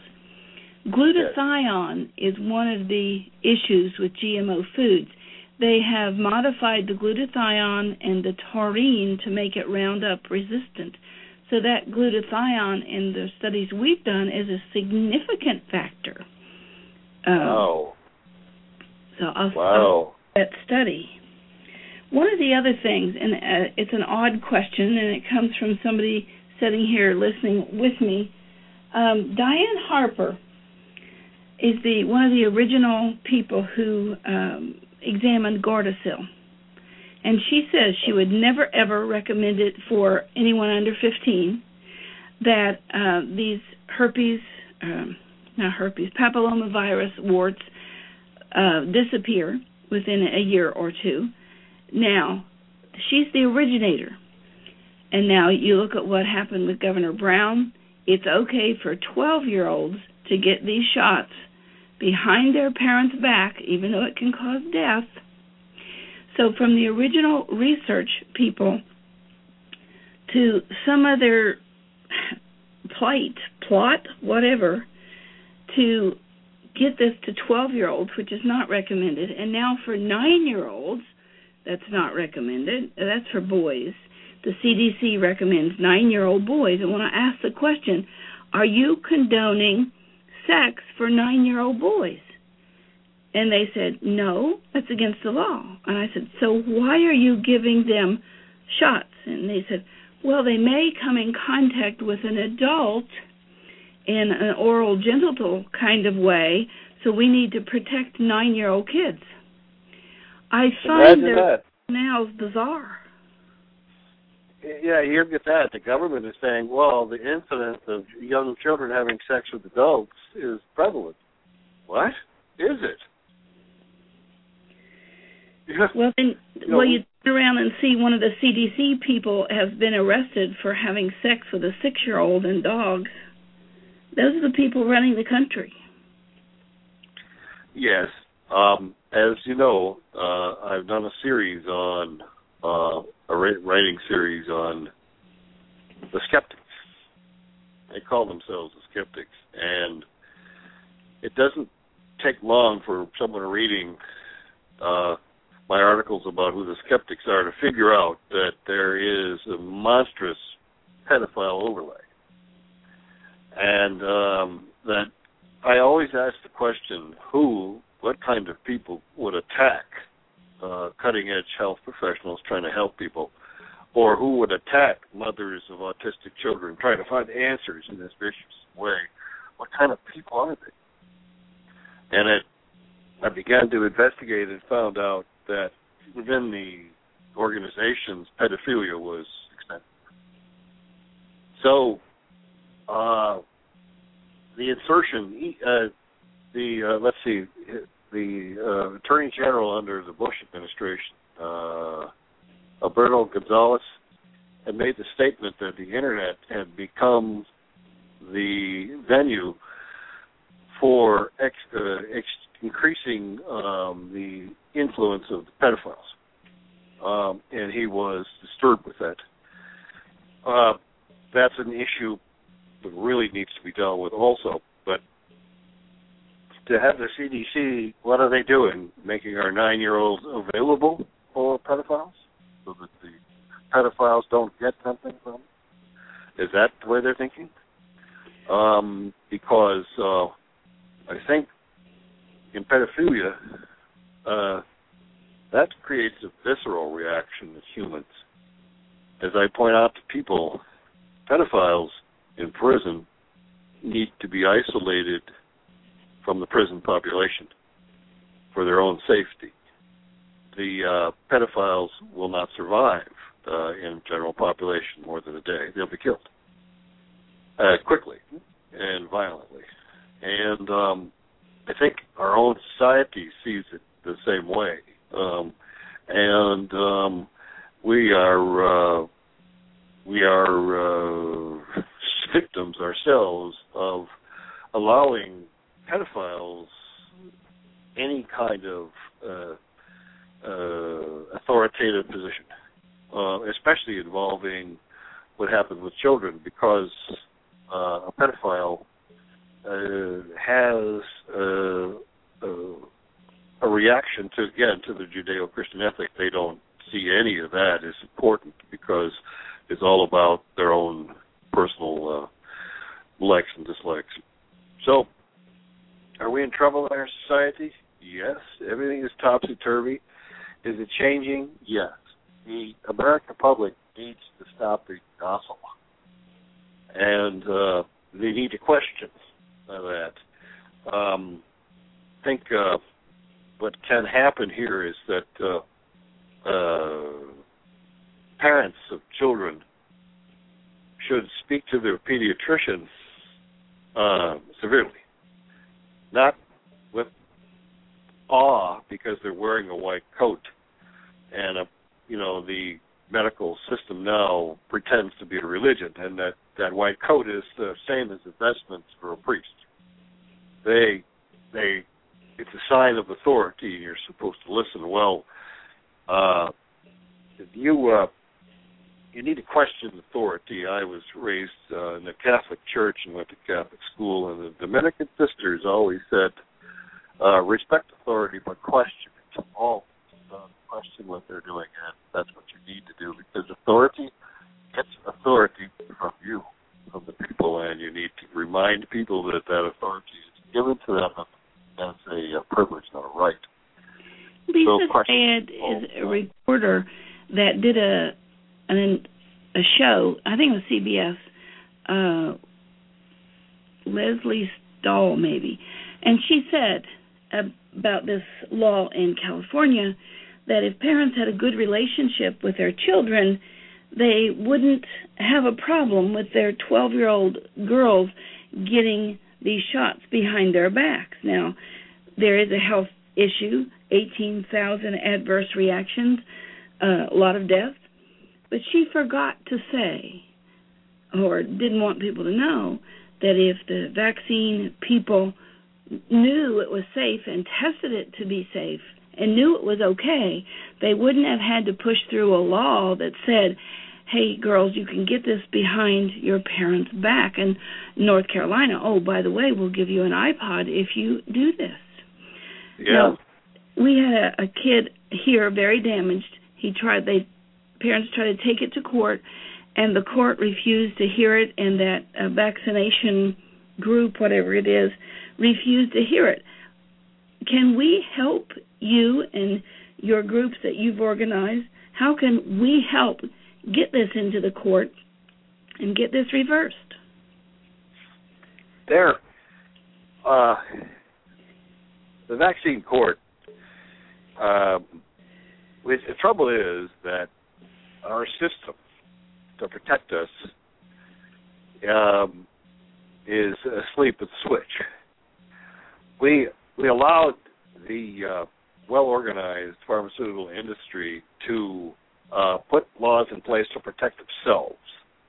Glutathione is one of the issues with G M O foods. They have modified the glutathione and the taurine to make it Roundup resistant. So that glutathione in the studies we've done is a significant factor. Um, wow. So I'll, Wow. I'll that study. One of the other things, and uh, it's an odd question, and it comes from somebody sitting here listening with me. Um, Diane Harper is the one of the original people who um, examined Gardasil. And she says she would never, ever recommend it for anyone under fifteen, that uh, these herpes, um, not herpes, papillomavirus warts uh, disappear within a year or two. Now, she's the originator. And now you look at what happened with Governor Brown. It's okay for twelve-year-olds to get these shots behind their parents' back, even though it can cause death. So from the original research people to some other plight, plot, whatever, to get this to twelve-year-olds, which is not recommended, and now for nine-year-olds, that's not recommended. That's for boys. The C D C recommends nine-year-old boys. I want to ask the question, are you condoning sex for nine-year-old boys? And they said, no, that's against the law. And I said, so why are you giving them shots? And they said, well, they may come in contact with an adult in an oral genital kind of way, so we need to protect nine-year-old kids. I find Imagine their that. rationale bizarre. yeah, you get that. The government is saying, well, the incidence of young children having sex with adults is prevalent. What? Is it? Yeah. Well, then, you know, well, you turn around and see one of the C D C people has been arrested for having sex with a six-year-old and dogs. Those are the people running the country. Yes. Um, as you know, uh, I've done a series on, uh, a writing series on the skeptics. They call themselves the skeptics. And it doesn't take long for someone reading uh, my articles about who the skeptics are to figure out that there is a monstrous pedophile overlay. And um, that I always ask the question, who, what kind of people would attack uh, cutting-edge health professionals trying to help people, or who would attack mothers of autistic children trying to find answers in this vicious way? What kind of people are they? And it, I began to investigate and found out that within the organizations, pedophilia was extensive. So, uh, the insertion, uh, the, uh, let's see, the uh, Attorney General under the Bush administration, uh, Alberto Gonzales, had made the statement that the Internet had become the venue for ex, uh, ex, increasing um, the influence of the pedophiles. Um, and he was disturbed with that. Uh, that's an issue that really needs to be dealt with also. But to have the C D C, what are they doing? Making our nine-year-olds available for pedophiles so that the pedophiles don't get something from them? Is that the way they're thinking? Um, because uh, I think in pedophilia, uh, that creates a visceral reaction in humans. As I point out to people, pedophiles in prison need to be isolated from the prison population for their own safety. The uh, pedophiles will not survive uh, in general population more than a day. They'll be killed uh, quickly and violently. And um, I think our own society sees it the same way. Um, and um, we are uh, we are uh, victims ourselves of allowing pedophiles any kind of uh, uh, authoritative position, uh, especially involving what happened with children, because uh, a pedophile uh, has uh, uh, a reaction to, again, to the Judeo-Christian ethic. They don't see any of that as important because it's all about their own personal uh, likes and dislikes. So, are we in trouble in our society? Yes. Everything is topsy-turvy. Is it changing? Yes. The American public needs to stop being docile. And uh, they need to question that. Um, I think uh, what can happen here is that uh, uh, parents of children should speak to their pediatrician uh, severely. Not with awe because they're wearing a white coat and, a, you know, the medical system now pretends to be a religion, and that, that white coat is the same as investments for a priest. They, they, it's a sign of authority, and you're supposed to listen. Well, uh, you, uh, you need to question authority. I was raised uh, in the Catholic Church and went to Catholic school, and the Dominican sisters always said, uh, respect authority, but question it. All uh, question what they're doing, and that's what you need to do, because authority gets authority from you, from the people, and you need to remind people that that authority is given to them as a, a privilege, not a right. Lisa so, Sayed is a reporter that did a an, a show, I think it was C B S, uh, Leslie Stahl maybe, and she said about this law in California that if parents had a good relationship with their children, they wouldn't have a problem with their twelve-year-old girls getting these shots behind their backs. Now, there is a health issue, eighteen thousand adverse reactions, uh, a lot of deaths, but she forgot to say, or didn't want people to know, that if the vaccine people knew it was safe and tested it to be safe and knew it was okay, they wouldn't have had to push through a law that said, hey, girls, you can get this behind your parents' back. In North Carolina, oh, by the way, we'll give you an iPod if you do this. Yeah. Now, we had a, a kid here, very damaged. He tried, they, parents tried to take it to court, and the court refused to hear it, and that uh, vaccination group, whatever it is, refused to hear it. Can we help you and your groups that you've organized? How can we help get this into the court and get this reversed? There, uh, the vaccine court, uh, the trouble is that our system to protect us um, is asleep at the switch. We we allowed the uh, well-organized pharmaceutical industry to uh, put laws in place to protect themselves,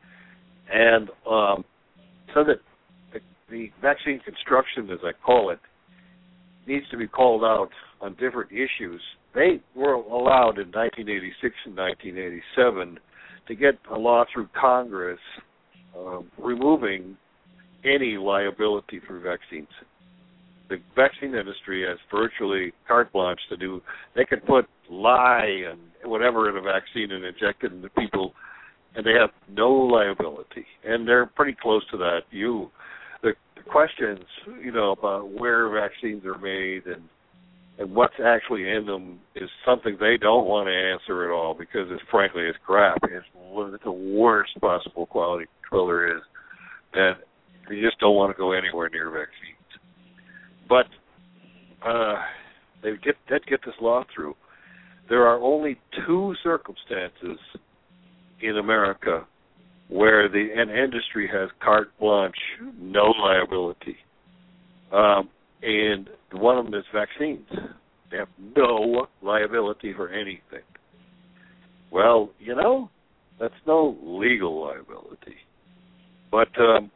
and um, so that the, the vaccine construction, as I call it, needs to be called out on different issues. They were allowed in nineteen eighty-six and nineteen eighty-seven to get a law through Congress uh, removing any liability for vaccines. The vaccine industry has virtually carte blanche to do. They can put lye and whatever in a vaccine and inject it into people, and they have no liability. And they're pretty close to that. You, the, the questions, you know, about where vaccines are made and and what's actually in them is something they don't want to answer at all, because it's frankly it's crap. It's, it's the worst possible quality control there is, and you just don't want to go anywhere near vaccines. But uh, they get that get this law through. There are only two circumstances in America where the an industry has carte blanche, no liability, um, and one of them is vaccines. They have no liability for anything. Well, you know, that's no legal liability. But um,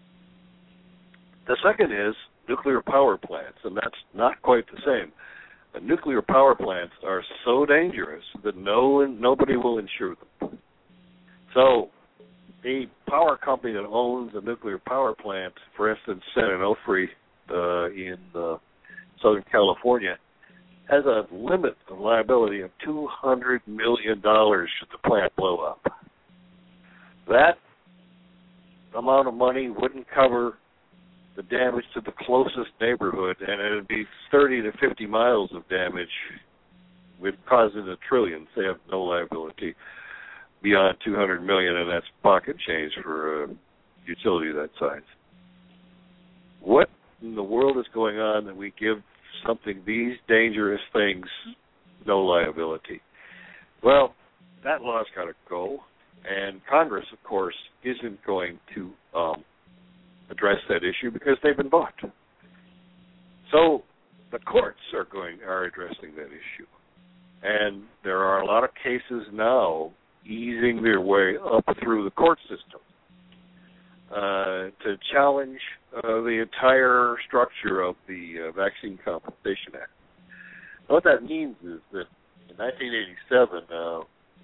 the second is nuclear power plants, and that's not quite the same. The nuclear power plants are so dangerous that no nobody will insure them. So the power company that owns a nuclear power plant, for instance, San Onofre uh, in uh, Southern California, has a limit of liability of two hundred million dollars should the plant blow up. That amount of money wouldn't cover the damage to the closest neighborhood, and it would be thirty to fifty miles of damage, would cause in the trillions. They have no liability beyond two hundred million dollars, and that's pocket change for a utility that size. What in the world is going on that we give something, these dangerous things, no liability? Well, that law's got to go, and Congress, of course, isn't going to um, address that issue because they've been bought. So the courts are going are addressing that issue, and there are a lot of cases now easing their way up through the court system uh, to challenge uh, the entire structure of the uh, Vaccine Compensation Act. What that means is that in nineteen eighty-seven, uh,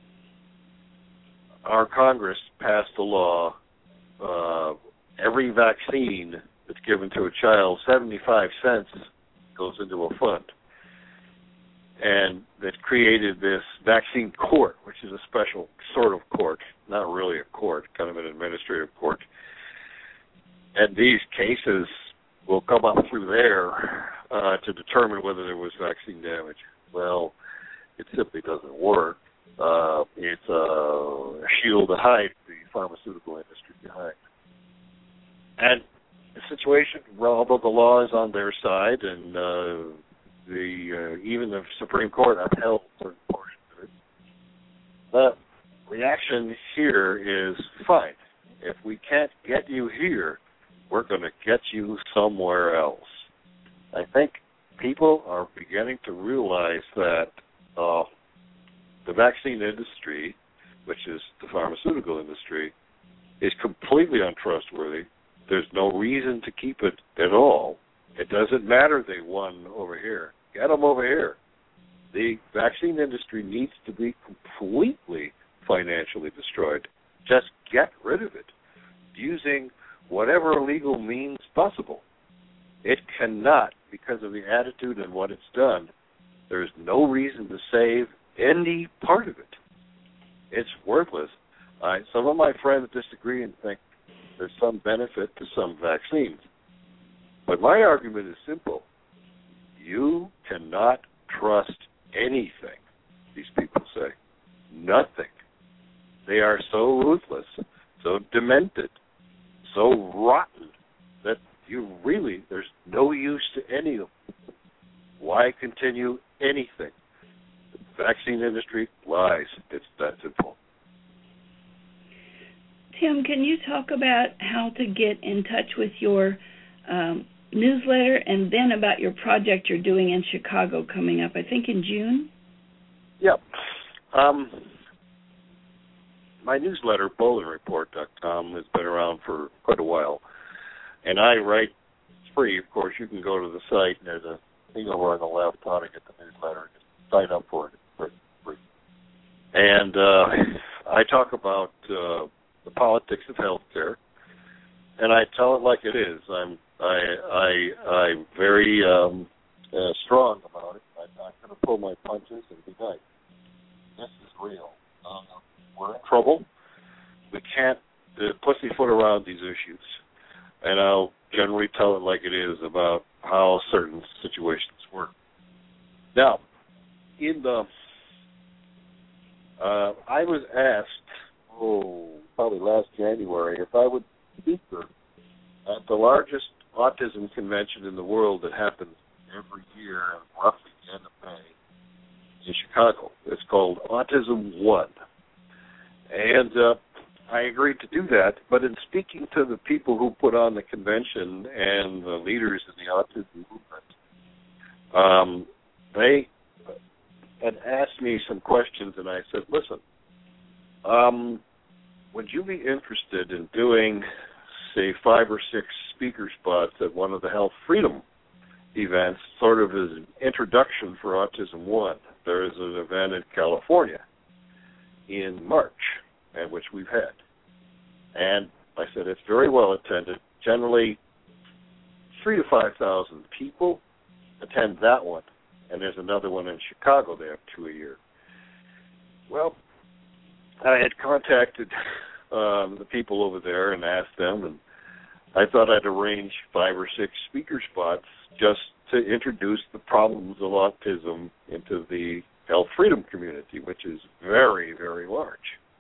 our Congress passed a law. Uh, every vaccine that's given to a child, seventy-five cents goes into a fund. And that created this vaccine court, which is a special sort of court, not really a court, kind of an administrative court. And these cases will come up through there uh, to determine whether there was vaccine damage. Well, it simply doesn't work. Uh, it's a shield to hide the pharmaceutical industry behind. And the situation, well, although the law is on their side, and uh, the uh, even the Supreme Court upheld certain portions of it, uh, reaction here is fine. If we can't get you here, we're going to get you somewhere else. I think people are beginning to realize that uh, the vaccine industry, which is the pharmaceutical industry, is completely untrustworthy. There's no reason to keep it at all. It doesn't matter they won over here. Get them over here. The vaccine industry needs to be completely financially destroyed. Just get rid of it using whatever legal means possible. It cannot, because of the attitude and what it's done. There's no reason to save any part of it. It's worthless. Uh, some of my friends disagree and think there's some benefit to some vaccines. But my argument is simple. You cannot trust anything, these people say. Nothing. They are so ruthless, so demented, so rotten that you really, there's no use to any of them. Why continue anything? The vaccine industry lies. It's that simple. Tim, can you talk about how to get in touch with your um, newsletter and then about your project you're doing in Chicago coming up, I think in June? Yep. Um, my newsletter, Boland Report dot com, has been around for quite a while. And I write free, of course. You can go to the site, and there's a thing over on the left how to get the newsletter. Just sign up for it. It's free. And uh, I talk about uh, the politics of healthcare, and I tell it like it is. I'm I I I'm very um, uh, strong about it. I'm not going to pull my punches and be nice. This is real. Um, we're in trouble. We can't uh, pussyfoot around these issues. And I'll generally tell it like it is about how certain situations work. Now, in the, uh, I was asked, oh, probably last January, if I would speaker at the largest autism convention in the world that happens every year, roughly the end of May, in Chicago. It's called Autism One. And uh, I agreed to do that, but in speaking to the people who put on the convention and the leaders in the autism movement, um, they had asked me some questions, and I said, listen, um, would you be interested in doing, say, five or six speaker spots at one of the Health Freedom events, sort of as an introduction for Autism One? There is an event in California in March, and which we've had. And I said, it's very well attended. Generally, three to five thousand people attend that one, and there's another one in Chicago. They have two a year. Well, I had contacted um, the people over there and asked them, and I thought I'd arrange five or six speaker spots just to introduce the problems of autism into the health freedom community, which is very, very large.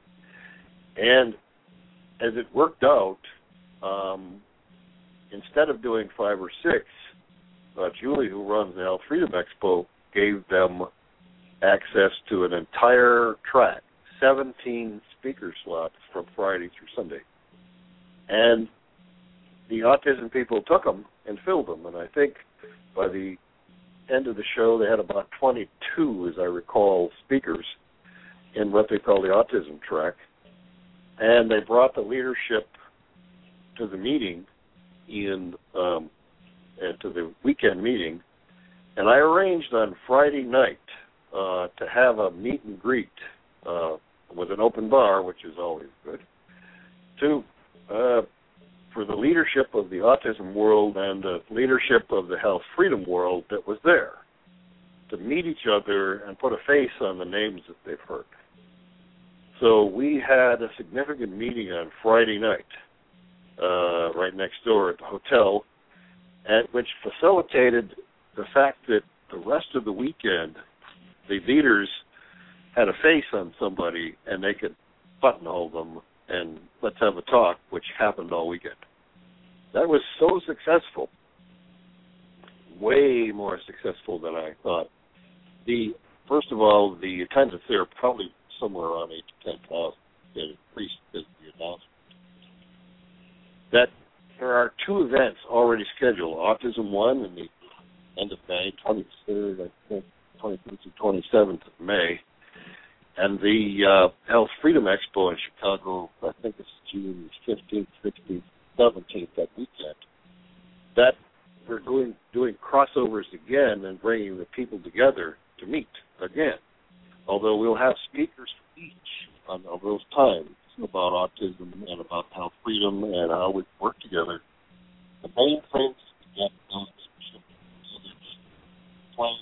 And as it worked out, um, instead of doing five or six, uh, Julie, who runs the Health Freedom Expo, gave them access to an entire track, seventeen speaker slots from Friday through Sunday. And the autism people took them and filled them. And I think by the end of the show, they had about twenty-two, as I recall, speakers in what they call the autism track. And they brought the leadership to the meeting, in um, and to the weekend meeting, and I arranged on Friday night uh, to have a meet and greet uh, with an open bar, which is always good, to uh, for the leadership of the autism world and the leadership of the health freedom world that was there, to meet each other and put a face on the names that they've heard. So we had a significant meeting on Friday night, uh, right next door at the hotel, at which facilitated the fact that the rest of the weekend, the leaders had a face on somebody and they could buttonhole them and let's have a talk, which happened all weekend. That was so successful, way more successful than I thought. The first of all, the attendance there probably somewhere around eight to ten thousand. get increased because of the announcement. That there are two events already scheduled, Autism One in the end of May, twenty-third, I think, twenty-fifth to twenty-seventh of May, and the uh, Health Freedom Expo in Chicago, I think it's June fifteenth, sixteenth, seventeenth, that weekend. That we're doing, doing crossovers again and bringing the people together to meet again, although we'll have speakers for each on, on those times about autism and about health freedom and how we work together. The main thing is to get those people together.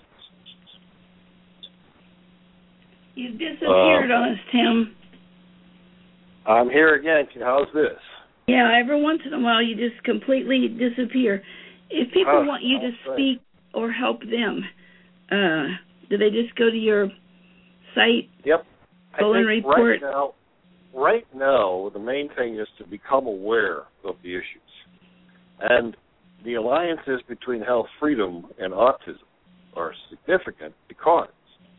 You've disappeared uh, on us, Tim. I'm here again. How's this? Yeah, every once in a while you just completely disappear. If people uh, want you to speak or help them, uh, do they just go to your site? Yep. Bullen Report? Right now, right now, the main thing is to become aware of the issues. And the alliances between health freedom and autism are significant because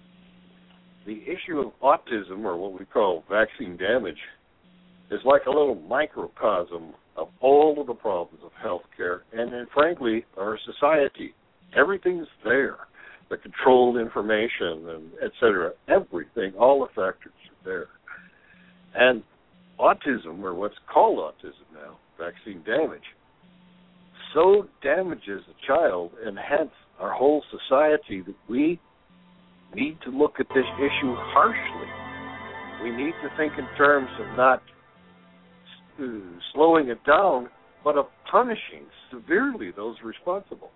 the issue of autism, or what we call vaccine damage, is like a little microcosm of all of the problems of healthcare and, and frankly, our society. Everything's there. The controlled information and et cetera, everything, all the factors are there. And autism, or what's called autism now, vaccine damage, so damages a child and hence our whole society that we need to look at this issue harshly. We need to think in terms of not uh, slowing it down, but of punishing severely those responsible.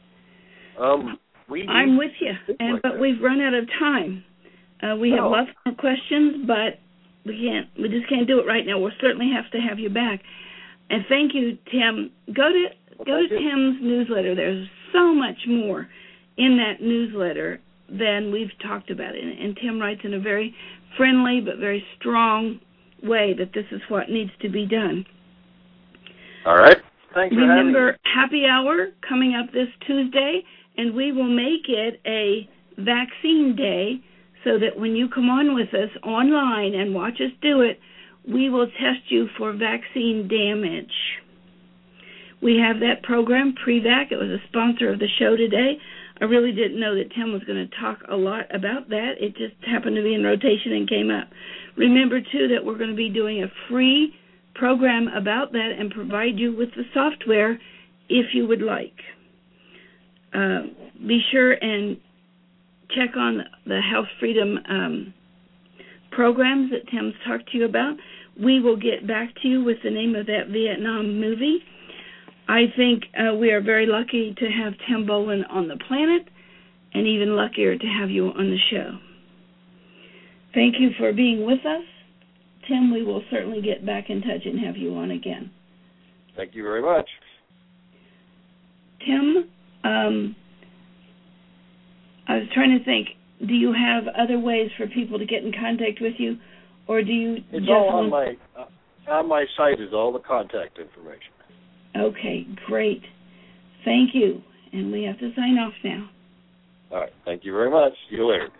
Um, we I'm with you, and like but that. we've run out of time. Uh, we have no. lots more questions, but we can't. We just can't do it right now. We'll certainly have to have you back. And thank you, Tim. Go to well, go to you. Tim's newsletter. There's so much more in that newsletter than we've talked about. And, and Tim writes in a very friendly but very strong way that this is what needs to be done. All right. Thanks for Remember, having me. Happy Hour coming up this Tuesday, and we will make it a vaccine day so that when you come on with us online and watch us do it, we will test you for vaccine damage. We have that program, Prevac. It was a sponsor of the show today. I really didn't know that Tim was going to talk a lot about that. It just happened to be in rotation and came up. Remember, too, that we're going to be doing a free program about that and provide you with the software if you would like. Uh, be sure and check on the Health Freedom um, programs that Tim's talked to you about. We will get back to you with the name of that Vietnam movie. I think uh, we are very lucky to have Tim Bullen on the planet, and even luckier to have you on the show. Thank you for being with us. Tim, we will certainly get back in touch and have you on again. Thank you very much. Tim, um, I was trying to think, do you have other ways for people to get in contact with you, or do you it's just all on want... my uh, on my site is all the contact information. Okay, great. Thank you. And we have to sign off now. All right. Thank you very much. See you later.